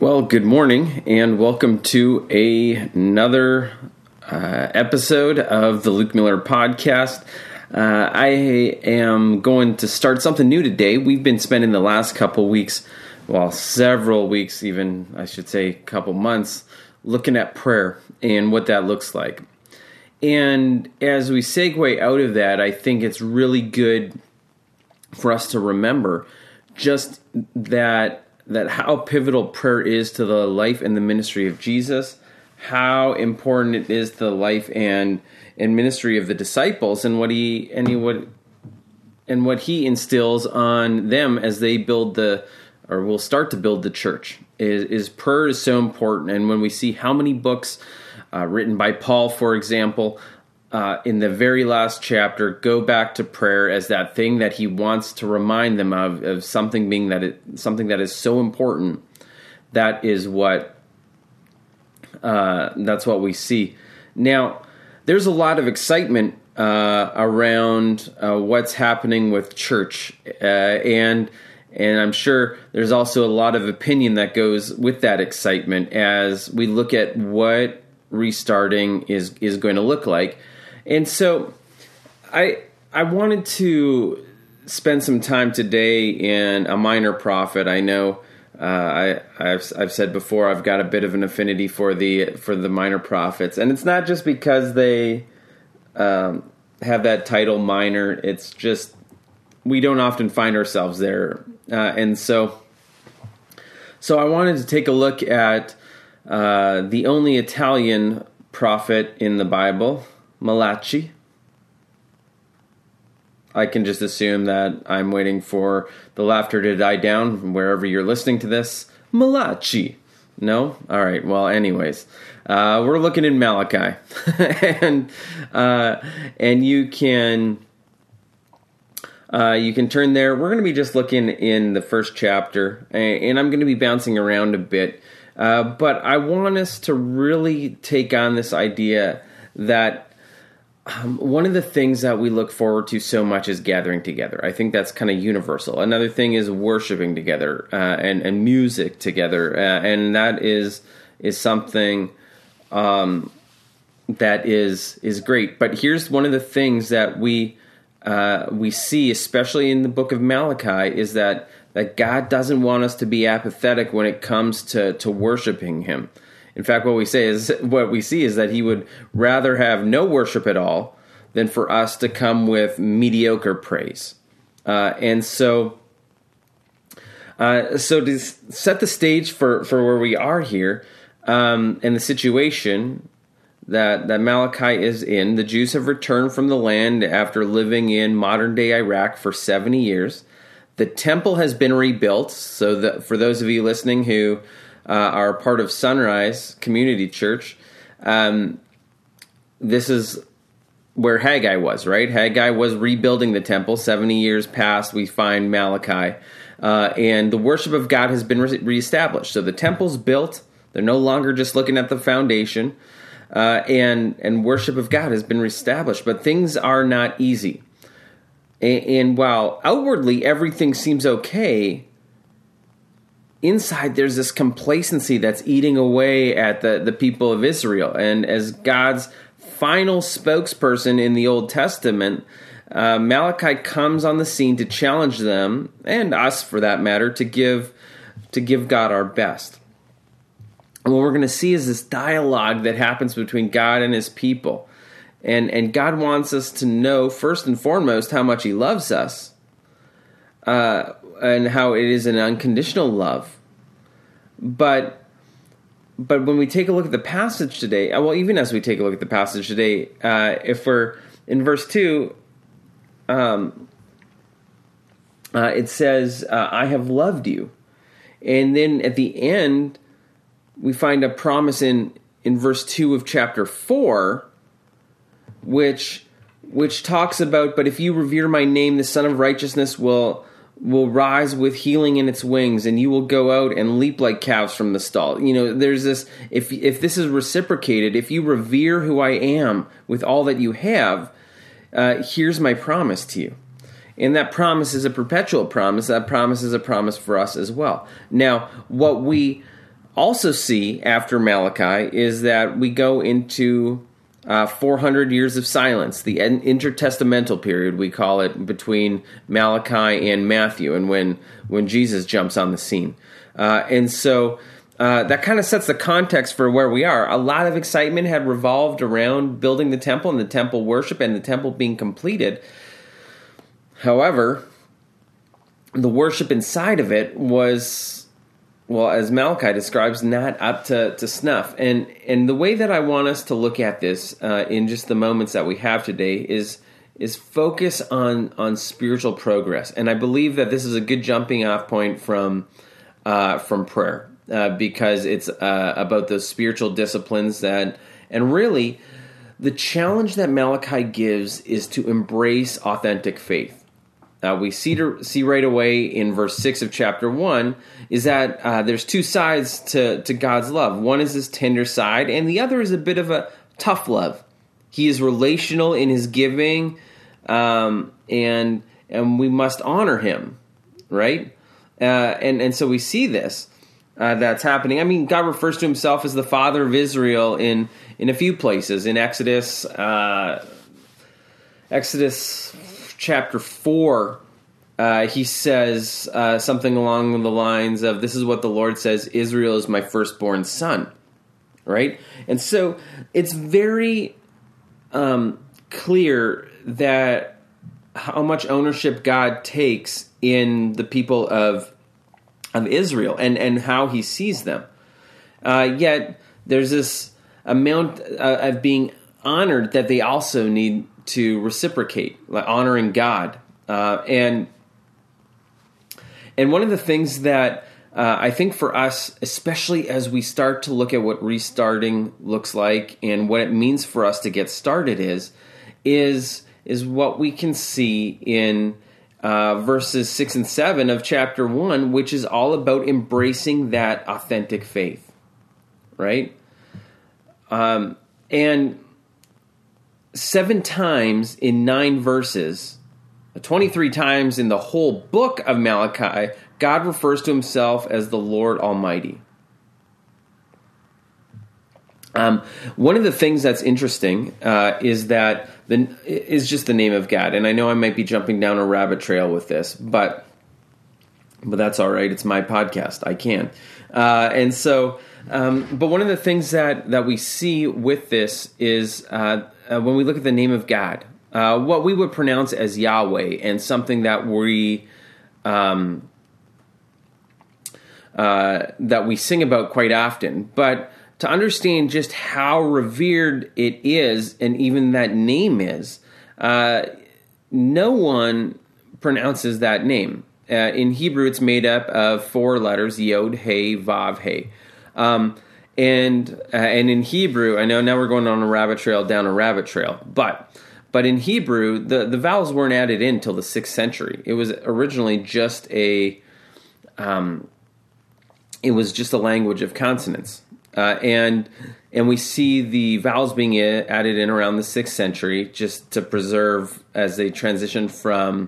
Well, good morning and welcome to another episode of the Luke Miller Podcast. I am going to start something new today. We've been spending the last couple weeks, several weeks even, I should say a couple months, looking at prayer and what that looks like. And as we segue out of that, I think it's really good for us to remember just that how pivotal prayer is to the life and the ministry of Jesus, how important it is to the life and ministry of the disciples, and what he instills on them as they will start to build the church. Is prayer is so important, and when we see how many books written by Paul, for example, in the very last chapter, go back to prayer as that thing that he wants to remind them of something something that is so important. That is that's what we see. Now, there's a lot of excitement around what's happening with church, and I'm sure there's also a lot of opinion that goes with that excitement as we look at what restarting is going to look like. And so I wanted to spend some time today in a minor prophet. I know I've said before I've got a bit of an affinity for the minor prophets, and it's not just because they have that title minor. It's just we don't often find ourselves there, and so I wanted to take a look at the only Italian prophet in the Bible, Malachi. I can just assume that I'm waiting for the laughter to die down wherever you're listening to this. Malachi. No? All right. Well, anyways, we're looking in Malachi, and you can turn there. We're going to be just looking in the first chapter, and I'm going to be bouncing around a bit, but I want us to really take on this idea that one of the things that we look forward to so much is gathering together. I think that's kind of universal. Another thing is worshiping together and music together, and that is something that is great. But here's one of the things that we see, especially in the book of Malachi, is that God doesn't want us to be apathetic when it comes to worshiping Him. In fact, what we see is that He would rather have no worship at all than for us to come with mediocre praise. And so to set the stage for where we are here, and the situation that Malachi is in, the Jews have returned from the land after living in modern-day Iraq for 70 years. The temple has been rebuilt, so that for those of you listening who are part of Sunrise Community Church, this is where Haggai was, right? Haggai was rebuilding the temple. 70 years past, we find Malachi, and the worship of God has been reestablished. So the temple's built. They're no longer just looking at the foundation, and worship of God has been reestablished. But things are not easy. And while outwardly everything seems okay, inside there's this complacency that's eating away at the people of Israel. And as God's final spokesperson in the Old Testament, Malachi comes on the scene to challenge them, and us for that matter, to give God our best. And what we're going to see is this dialogue that happens between God and His people. And God wants us to know, first and foremost, how much He loves us, and how it is an unconditional love. But when we take a look at the passage today, even as we take a look at the passage today, if we're in verse 2, it says, I have loved you. And then at the end, we find a promise in verse 2 of chapter 4, which talks about, but if you revere my name, the Son of Righteousness will rise with healing in its wings, and you will go out and leap like calves from the stall. There's this, if this is reciprocated, if you revere who I am with all that you have, here's my promise to you. And that promise is a perpetual promise. That promise is a promise for us as well. Now, what we also see after Malachi is that we go into 400 years of silence, the intertestamental period, we call it, between Malachi and Matthew, and when Jesus jumps on the scene. And so that kind of sets the context for where we are. A lot of excitement had revolved around building the temple and the temple worship and the temple being completed. However, the worship inside of it was, well, as Malachi describes, not up to snuff. And the way that I want us to look at this in just the moments that we have today is focus on spiritual progress. And I believe that this is a good jumping off point from prayer, because it's about those spiritual disciplines and really the challenge that Malachi gives is to embrace authentic faith. We see right away in verse 6 of chapter 1 is that there's two sides to God's love. One is this tender side, and the other is a bit of a tough love. He is relational in his giving, and we must honor him, right? And so we see this that's happening. I mean, God refers to himself as the Father of Israel in a few places. In Exodus chapter 4, he says something along the lines of, "This is what the Lord says, Israel is my firstborn son," right? And so it's very clear that how much ownership God takes in the people of Israel and how he sees them. Yet there's this amount of being honored that they also need to reciprocate, like honoring God. And one of the things that I think for us, especially as we start to look at what restarting looks like and what it means for us to get started is what we can see in verses 6 and 7 of chapter 1, which is all about embracing that authentic faith, right? And 7 times in 9 verses, 23 times in the whole book of Malachi, God refers to himself as the Lord Almighty. One of the things that's interesting is that is just the name of God. And I know I might be jumping down a rabbit trail with this, but that's all right. It's my podcast. I can. But one of the things that we see with this is when we look at the name of God, what we would pronounce as Yahweh, and something that we sing about quite often. But to understand just how revered it is, and even that name is, no one pronounces that name. In Hebrew, it's made up of 4 letters: Yod, He, Vav, He. And in Hebrew, I know now we're going on a rabbit trail, down a rabbit trail, but in Hebrew, the vowels weren't added in until the 6th century. It was originally just a language of consonants. And we see the vowels being added in around the 6th century, just to preserve as they transition from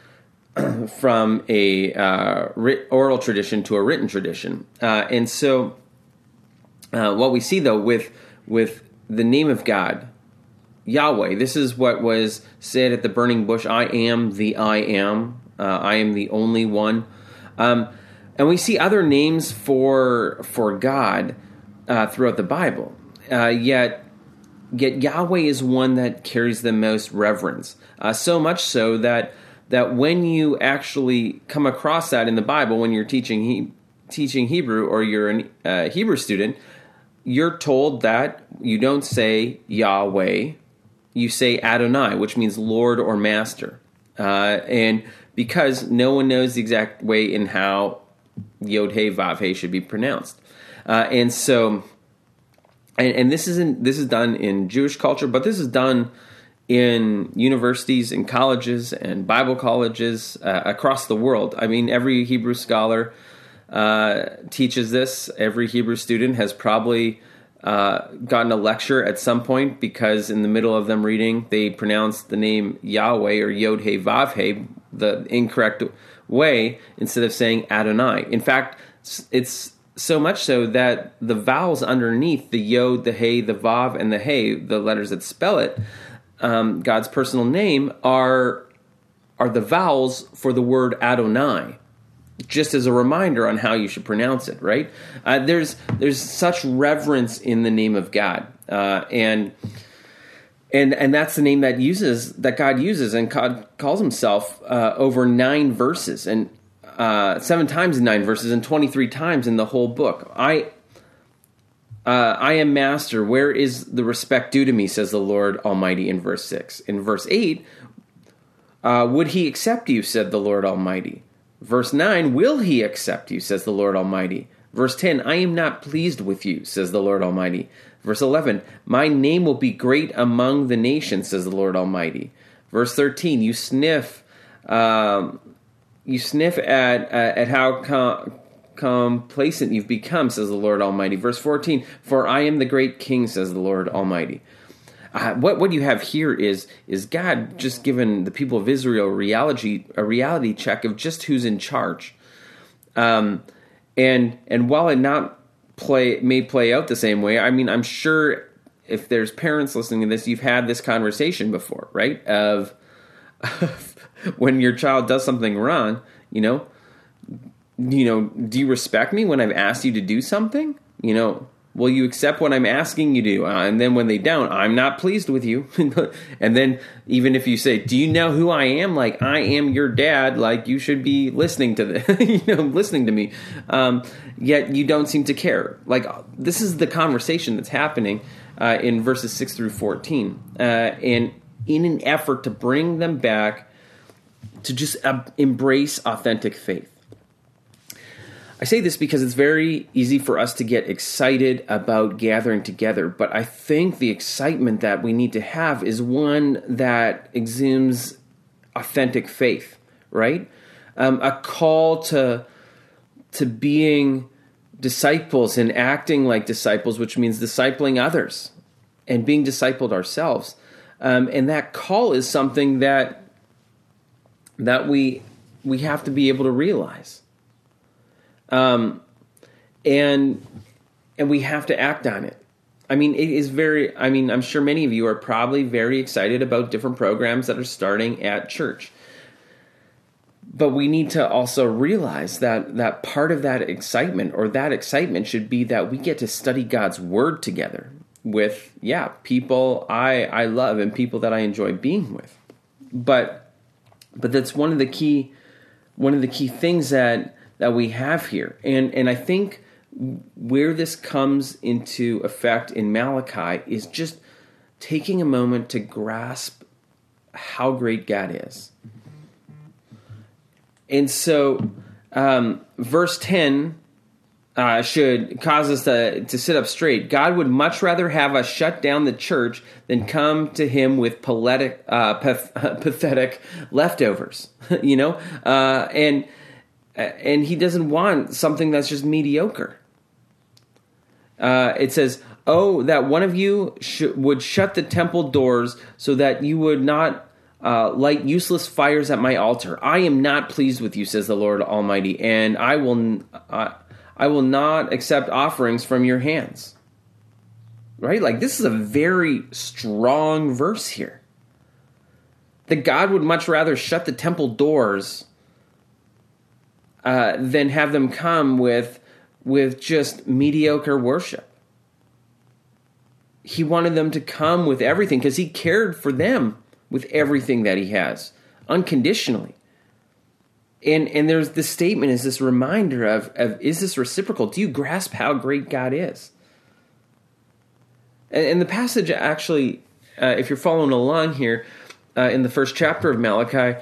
a oral tradition to a written tradition. And so what we see, though, with the name of God, Yahweh, this is what was said at the burning bush: I am the I am. I am the only one. And we see other names for God throughout the Bible. Yet Yahweh is one that carries the most reverence. So much so that when you actually come across that in the Bible, when you're teaching Hebrew, or you're a Hebrew student, you're told that you don't say Yahweh, you say Adonai, which means Lord or Master. And because no one knows the exact way in how Yod He Vav He should be pronounced. And so, and this is done in Jewish culture, but this is done in universities and colleges and Bible colleges across the world. I mean, every Hebrew scholar teaches this. Every Hebrew student has probably gotten a lecture at some point, because in the middle of them reading, they pronounce the name Yahweh or Yod He Vav He the incorrect way, instead of saying Adonai. In fact, it's so much so that the vowels underneath the yod, the hey, the vav, and the hey, the letters that spell it, God's personal name, are the vowels for the word Adonai, just as a reminder on how you should pronounce it, right? There's such reverence in the name of God, and that's the name that God uses, and God calls himself over 9 verses, and 7 times in 9 verses, and 23 times in the whole book. I am master. Where is the respect due to me, says the Lord Almighty, in verse 6. In verse 8, would he accept you, said the Lord Almighty. Verse 9, will he accept you, says the Lord Almighty. Verse 10, I am not pleased with you, says the Lord Almighty. Verse 11, my name will be great among the nations, says the Lord Almighty. Verse 13, you sniff at how complacent you've become, says the Lord Almighty. Verse 14, for I am the great king, says the Lord Almighty. What you have here is God just given the people of Israel a reality check of just who's in charge. And while it may play out the same way, I mean, I'm sure if there's parents listening to this, you've had this conversation before, right? Of when your child does something wrong, do you respect me when I've asked you to do something? Will you accept what I'm asking you to do? And then when they don't, I'm not pleased with you. And then even if you say, do you know who I am? Like, I am your dad. Like, you should be listening to listening to me. Yet you don't seem to care. Like, this is the conversation that's happening in verses 6 through 14. And in an effort to bring them back to just embrace authentic faith. I say this because it's very easy for us to get excited about gathering together, but I think the excitement that we need to have is one that exudes authentic faith, right? A call to being disciples and acting like disciples, which means discipling others and being discipled ourselves. And that call is something that we have to be able to realize. And we have to act on it. I mean, I'm sure many of you are probably very excited about different programs that are starting at church. But we need to also realize that part of that excitement should be that we get to study God's word together with, people I love and people that I enjoy being with. But that's one of the key things that we have here. And I think where this comes into effect in Malachi is just taking a moment to grasp how great God is. And so verse 10 should cause us to sit up straight. God would much rather have us shut down the church than come to him with pathetic leftovers, and he doesn't want something that's just mediocre. It says, oh, that one of you would shut the temple doors so that you would not light useless fires at my altar. I am not pleased with you, says the Lord Almighty, and I will not accept offerings from your hands. Right? Like, this is a very strong verse here. That God would much rather shut the temple doors than have them come with just mediocre worship. He wanted them to come with everything because he cared for them with everything that he has, unconditionally. And there's this statement, is this reminder of is this reciprocal? Do you grasp how great God is? And the passage actually, if you're following along here, in the first chapter of Malachi,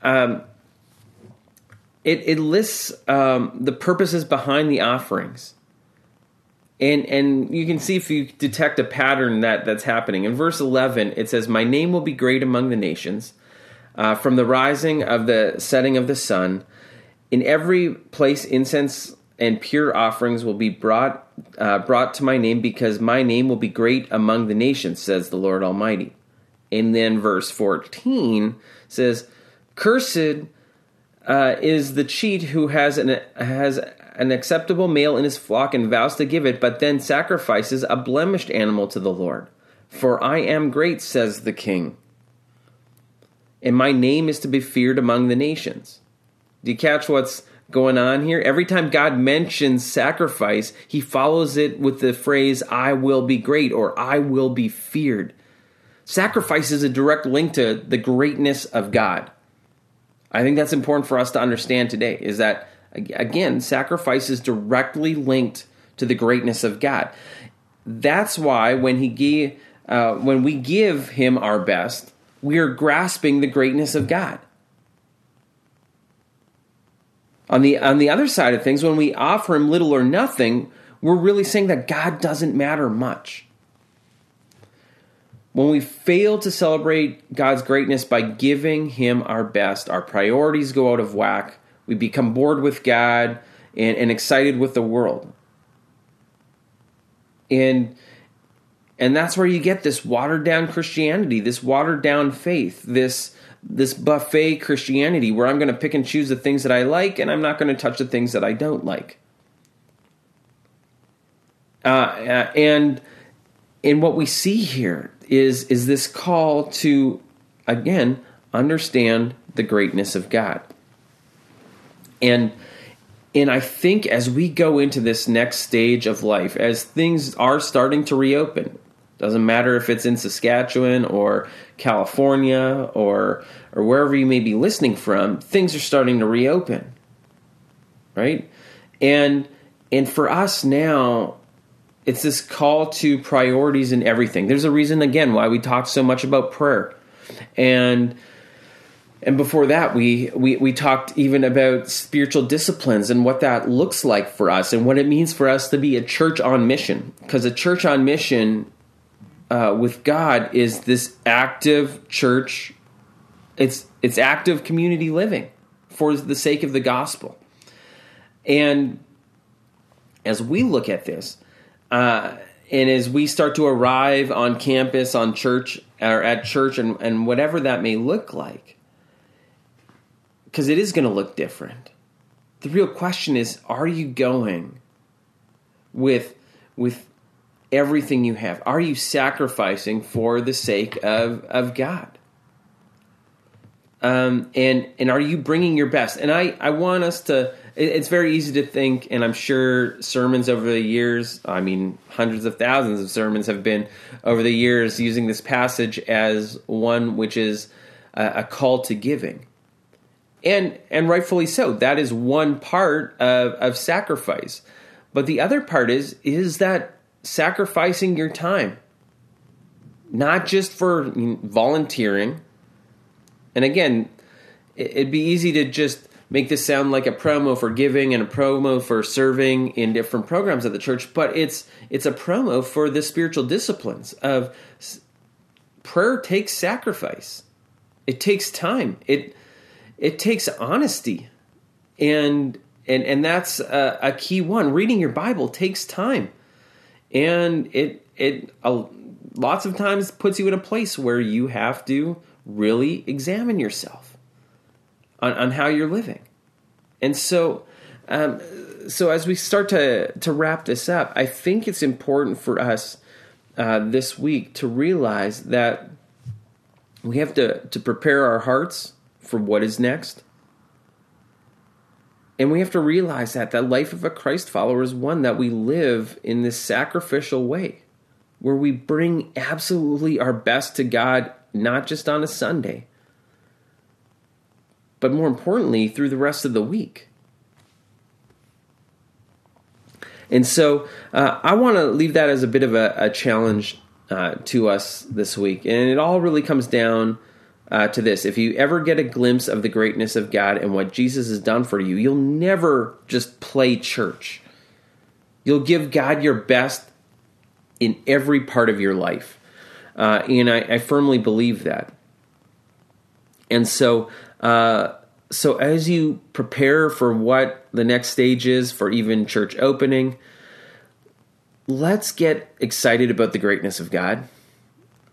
it lists the purposes behind the offerings. And you can see if you detect a pattern that's happening. In verse 11, it says, my name will be great among the nations, from the rising of the setting of the sun. In every place incense and pure offerings will be brought to my name, because my name will be great among the nations, says the Lord Almighty. And then verse 14 says, cursed is the cheat who has an acceptable male in his flock and vows to give it, but then sacrifices a blemished animal to the Lord. For I am great, says the king, and my name is to be feared among the nations. Do you catch what's going on here? Every time God mentions sacrifice, he follows it with the phrase, I will be great, or I will be feared. Sacrifice is a direct link to the greatness of God. I think that's important for us to understand today, is that, again, sacrifice is directly linked to the greatness of God. That's why when we give him our best, we are grasping the greatness of God. On the other side of things, when we offer him little or nothing, we're really saying that God doesn't matter much. When we fail to celebrate God's greatness by giving him our best, our priorities go out of whack. We become bored with God and excited with the world. And that's where you get this watered-down Christianity, this watered-down faith, this buffet Christianity where I'm going to pick and choose the things that I like and I'm not going to touch the things that I don't like. And what we see here is this call to, again, understand the greatness of God. And I think as we go into this next stage of life, as things are starting to reopen, doesn't matter if it's in Saskatchewan or California or wherever you may be listening from, things are starting to reopen, right? And for us now, it's this call to priorities in everything. There's a reason, again, why we talk so much about prayer. And before that, we talked even about spiritual disciplines and what that looks like for us and what it means for us to be a church on mission. Because a church on mission with God is this active church. It's active community living for the sake of the gospel. And as we look at this, and as we start to arrive on campus, on church, or at church, and whatever that may look like, because it is going to look different. The real question is, are you going with everything you have? Are you sacrificing for the sake of God? And are you bringing your best? And I want us to, it's very easy to think, and I'm sure sermons over the years, I mean, hundreds of thousands of sermons have been over the years using this passage as one which is a call to giving. And rightfully so. That is one part of sacrifice. But the other part is that sacrificing your time, not just for volunteering. And again, it'd be easy to just make this sound like a promo for giving and a promo for serving in different programs at the church, but it's a promo for the spiritual disciplines of prayer. Takes sacrifice. It takes time. It takes honesty, and that's a key one. Reading your Bible takes time, and it lots of times puts you in a place where you have to really examine yourself on how you're living. And so as we start to wrap this up, I think it's important for us this week to realize that we have to prepare our hearts for what is next. And we have to realize that the life of a Christ follower is one that we live in this sacrificial way, where we bring absolutely our best to God, not just on a Sunday, but more importantly, through the rest of the week. And so I want to leave that as a bit of a challenge to us this week. And it all really comes down to this. If you ever get a glimpse of the greatness of God and what Jesus has done for you, you'll never just play church. You'll give God your best in every part of your life. And I firmly believe that. And so as you prepare for what the next stage is for even church opening, let's get excited about the greatness of God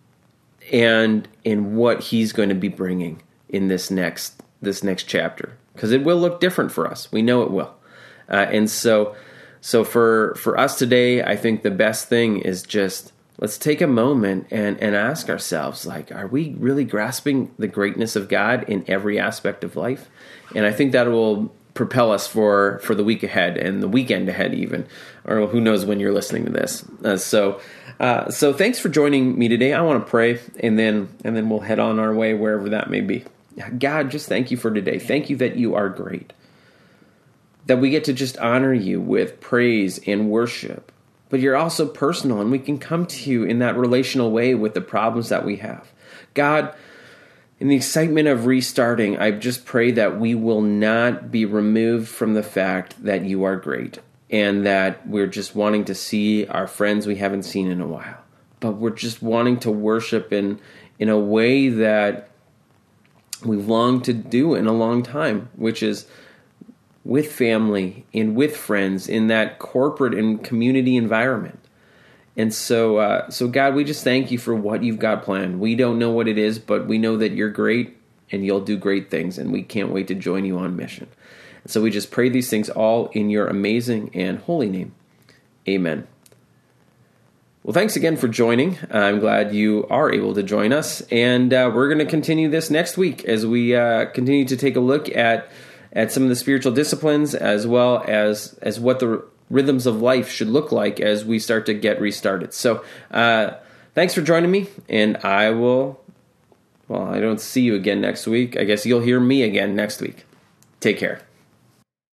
and in what he's going to be bringing in this next chapter. because it will look different for us. We know it will. And so for us today, I think the best thing is just let's take a moment and ask ourselves, like, are we really grasping the greatness of God in every aspect of life? And I think that will propel us for the week ahead and the weekend ahead even, or who knows when you're listening to this. So thanks for joining me today. I want to pray, and then we'll head on our way wherever that may be. God, just thank you for today. Thank you that you are great, that we get to just honor you with praise and worship. But you're also personal, and we can come to you in that relational way with the problems that we have. God, in the excitement of restarting, I just pray that we will not be removed from the fact that you are great, and that we're just wanting to see our friends we haven't seen in a while. But we're just wanting to worship in a way that we've longed to do in a long time, which is with family and with friends in that corporate and community environment. And so God, we just thank you for what you've got planned. We don't know what it is, but we know that you're great and you'll do great things, and we can't wait to join you on mission. And so we just pray these things all in your amazing and holy name. Amen. Well, thanks again for joining. I'm glad you are able to join us, and we're going to continue this next week as we continue to take a look at some of the spiritual disciplines, as well as what the rhythms of life should look like as we start to get restarted. So thanks for joining me, and I don't see you again next week. I guess you'll hear me again next week. Take care.